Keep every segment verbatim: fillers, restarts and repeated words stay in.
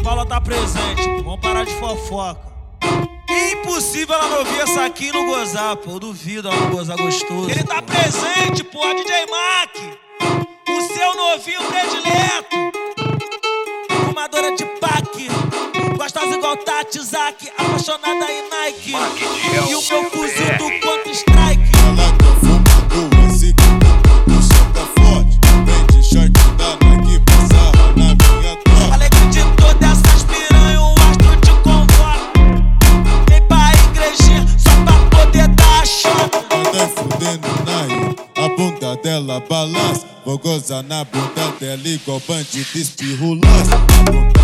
Paula tá presente, pô. Vamos parar de fofoca. É impossível ela não ouvir essa aqui e não gozar, pô. Eu duvido ela não gozar gostoso. Ele tá presente, pô. D J Mac, o seu novinho predileto. Fumadora de pack, gostosa igual Tati Zaki, apaixonada em Nike. E o meu fuzil do Counter Strike. Ela quer fumador, esse puxa tá forte. Vem de short da Nike, passava na minha tropa. Alegre de todas essas piranhas, o astro te convoca. Vem pra igrejinha só pra poder dar a chota. Anda fudendo na rio, a bunda dela balança. Vou gozar na bunda dela igual bandido espirrulaça. A bunda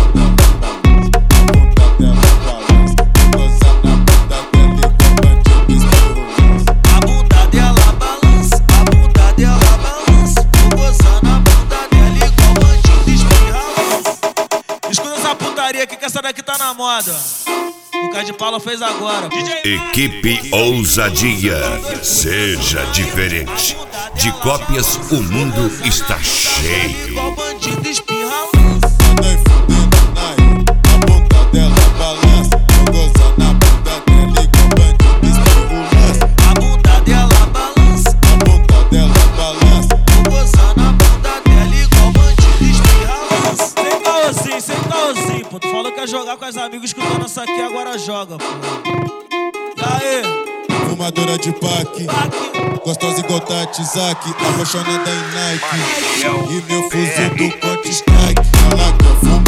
dela balança, a bunda dela balança. Vou gozar na bunda dela igual bandido espirrulaça. A bunda dela balança, a bunda dela balança. Vou gozar na bunda dela igual bandido espirralaça. Escuta essa putaria aqui que essa daqui tá na moda. O Cade Paula fez agora. Equipe Ousadia, seja diferente. De cópias o mundo está cheio. Igual bandido espirralaça. Anda fudendo na rio, a bunda dela balança. Vou gozar na bunda dela igual bandido espirrulaça. A bunda dela balança, A bunda dela balança. vou gozar na bunda dela igual bandido espirralaça. Sem caôzinho, sem caôzinho, pô. Tu falou que ia jogar com os amigos, escutando essa aqui, agora joga, pô. E aí? Fumadora de pack, Aqui. gostosa igual Tati Zaki, apaixonada em Nike. E meu fuzil do Counter Strike. Ela quer fumar